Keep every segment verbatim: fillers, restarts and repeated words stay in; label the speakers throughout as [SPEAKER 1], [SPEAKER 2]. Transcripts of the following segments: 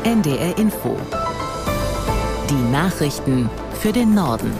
[SPEAKER 1] N D R Info. Die Nachrichten für den Norden.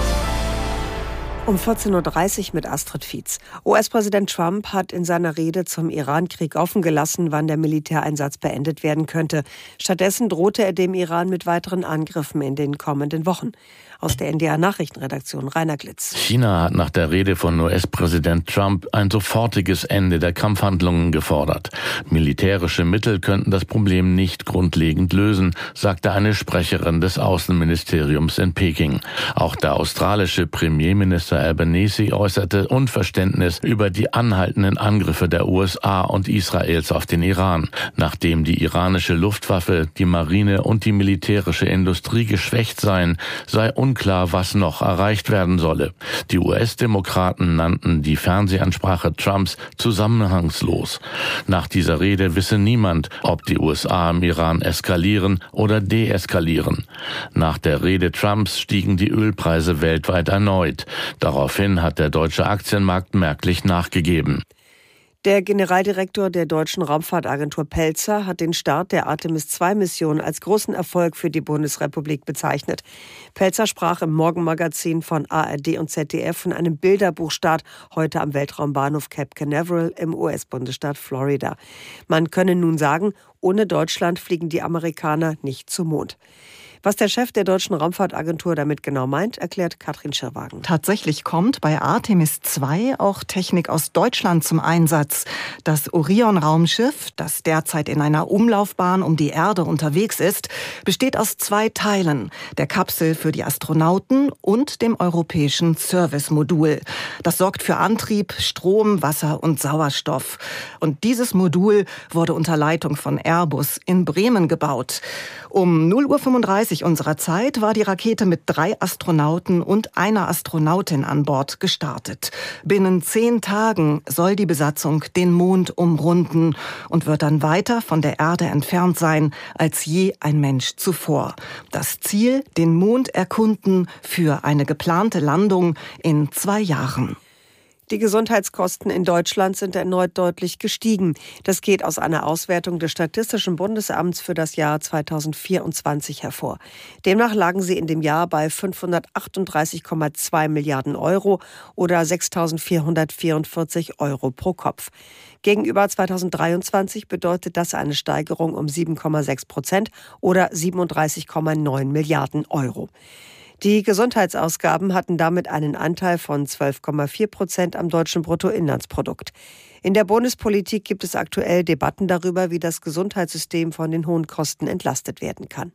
[SPEAKER 2] Um vierzehn Uhr dreißig mit Astrid Fietz. U S-Präsident Trump hat in seiner Rede zum Iran-Krieg offen gelassen, wann der Militäreinsatz beendet werden könnte. Stattdessen drohte er dem Iran mit weiteren Angriffen in den kommenden Wochen. Aus der N D R-Nachrichtenredaktion Rainer Glitz.
[SPEAKER 3] China hat nach der Rede von U S-Präsident Trump ein sofortiges Ende der Kampfhandlungen gefordert. Militärische Mittel könnten das Problem nicht grundlegend lösen, sagte eine Sprecherin des Außenministeriums in Peking. Auch der australische Premierminister Albanese äußerte Unverständnis über die anhaltenden Angriffe der U S A und Israels auf den Iran. Nachdem die iranische Luftwaffe, die Marine und die militärische Industrie geschwächt seien, sei unklar, was noch erreicht werden solle. Die U S-Demokraten nannten die Fernsehansprache Trumps zusammenhangslos. Nach dieser Rede wisse niemand, ob die U S A im Iran eskalieren oder deeskalieren. Nach der Rede Trumps stiegen die Ölpreise weltweit erneut. Daraufhin hat der deutsche Aktienmarkt merklich nachgegeben.
[SPEAKER 2] Der Generaldirektor der deutschen Raumfahrtagentur Pelzer hat den Start der Artemis zwei Mission als großen Erfolg für die Bundesrepublik bezeichnet. Pelzer sprach im Morgenmagazin von A R D und Z D F von einem Bilderbuchstart heute am Weltraumbahnhof Cape Canaveral im U S-Bundesstaat Florida. Man könne nun sagen, ohne Deutschland fliegen die Amerikaner nicht zum Mond. Was der Chef der deutschen Raumfahrtagentur damit genau meint, erklärt Katrin Schirwagen.
[SPEAKER 4] Tatsächlich kommt bei Artemis zwei auch Technik aus Deutschland zum Einsatz. Das Orion-Raumschiff, das derzeit in einer Umlaufbahn um die Erde unterwegs ist, besteht aus zwei Teilen: der Kapsel für die Astronauten und dem europäischen Service-Modul. Das sorgt für Antrieb, Strom, Wasser und Sauerstoff. Und dieses Modul wurde unter Leitung von Airbus in Bremen gebaut. Um null Uhr fünfunddreißig unserer Zeit war die Rakete mit drei Astronauten und einer Astronautin an Bord gestartet. Binnen zehn Tagen soll die Besatzung den Mond umrunden und wird dann weiter von der Erde entfernt sein als je ein Mensch zuvor. Das Ziel: den Mond erkunden für eine geplante Landung in zwei Jahren.
[SPEAKER 2] Die Gesundheitskosten in Deutschland sind erneut deutlich gestiegen. Das geht aus einer Auswertung des Statistischen Bundesamts für das Jahr zweitausendvierundzwanzig hervor. Demnach lagen sie in dem Jahr bei fünfhundertachtunddreißig Komma zwei Milliarden Euro oder sechstausendvierhundertvierundvierzig Euro pro Kopf. Gegenüber zweitausenddreiundzwanzig bedeutet das eine Steigerung um sieben Komma sechs Prozent oder siebenunddreißig Komma neun Milliarden Euro. Die Gesundheitsausgaben hatten damit einen Anteil von zwölf Komma vier Prozent am deutschen Bruttoinlandsprodukt. In der Bundespolitik gibt es aktuell Debatten darüber, wie das Gesundheitssystem von den hohen Kosten entlastet werden kann.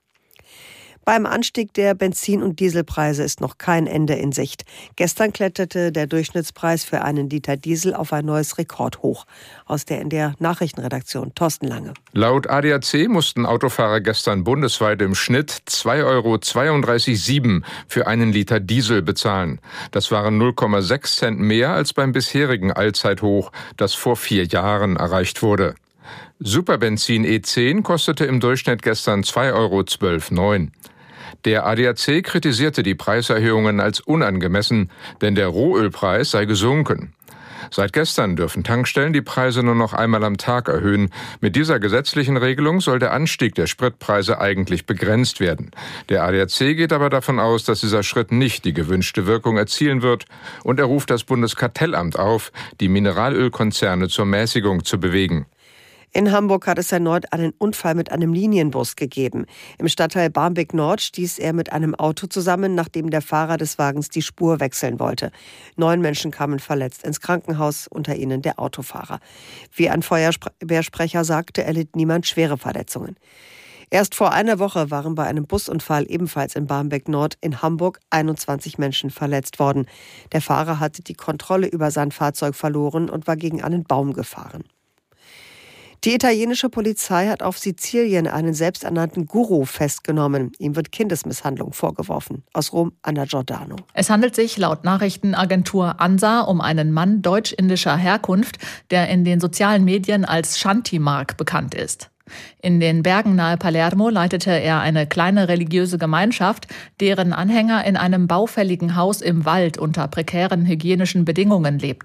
[SPEAKER 2] Beim Anstieg der Benzin- und Dieselpreise ist noch kein Ende in Sicht. Gestern kletterte der Durchschnittspreis für einen Liter Diesel auf ein neues Rekordhoch. Aus der N D R-Nachrichtenredaktion Thorsten Lange.
[SPEAKER 5] Laut A D A C mussten Autofahrer gestern bundesweit im Schnitt zwei Euro zweiunddreißig Komma sieben für einen Liter Diesel bezahlen. Das waren null Komma sechs Cent mehr als beim bisherigen Allzeithoch, das vor vier Jahren erreicht wurde. Superbenzin E zehn kostete im Durchschnitt gestern zwei Euro zwölf Komma neun. Der A D A C kritisierte die Preiserhöhungen als unangemessen, denn der Rohölpreis sei gesunken. Seit gestern dürfen Tankstellen die Preise nur noch einmal am Tag erhöhen. Mit dieser gesetzlichen Regelung soll der Anstieg der Spritpreise eigentlich begrenzt werden. Der A D A C geht aber davon aus, dass dieser Schritt nicht die gewünschte Wirkung erzielen wird, und er ruft das Bundeskartellamt auf, die Mineralölkonzerne zur Mäßigung zu bewegen.
[SPEAKER 2] In Hamburg hat es erneut einen Unfall mit einem Linienbus gegeben. Im Stadtteil Barmbek Nord stieß er mit einem Auto zusammen, nachdem der Fahrer des Wagens die Spur wechseln wollte. Neun Menschen kamen verletzt ins Krankenhaus, unter ihnen der Autofahrer. Wie ein Feuerwehrsprecher sagte, erlitt niemand schwere Verletzungen. Erst vor einer Woche waren bei einem Busunfall ebenfalls in Barmbek Nord in Hamburg einundzwanzig Menschen verletzt worden. Der Fahrer hatte die Kontrolle über sein Fahrzeug verloren und war gegen einen Baum gefahren. Die italienische Polizei hat auf Sizilien einen selbsternannten Guru festgenommen. Ihm wird Kindesmisshandlung vorgeworfen. Aus Rom, Anna Giordano.
[SPEAKER 6] Es handelt sich laut Nachrichtenagentur ANSA um einen Mann deutsch-indischer Herkunft, der in den sozialen Medien als Shanti-Mark bekannt ist. In den Bergen nahe Palermo leitete er eine kleine religiöse Gemeinschaft, deren Anhänger in einem baufälligen Haus im Wald unter prekären hygienischen Bedingungen lebten.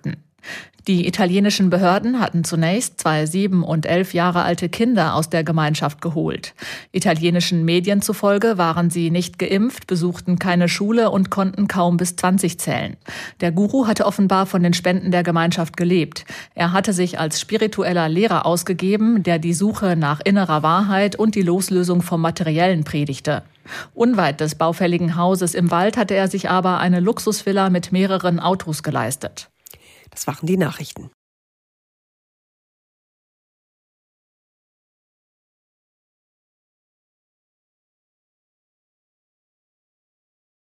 [SPEAKER 6] Die italienischen Behörden hatten zunächst zwei sieben und elf Jahre alte Kinder aus der Gemeinschaft geholt. Italienischen Medien zufolge waren sie nicht geimpft, besuchten keine Schule und konnten kaum bis zwanzig zählen. Der Guru hatte offenbar von den Spenden der Gemeinschaft gelebt. Er hatte sich als spiritueller Lehrer ausgegeben, der die Suche nach innerer Wahrheit und die Loslösung vom Materiellen predigte. Unweit des baufälligen Hauses im Wald hatte er sich aber eine Luxusvilla mit mehreren Autos geleistet.
[SPEAKER 2] Das waren die Nachrichten.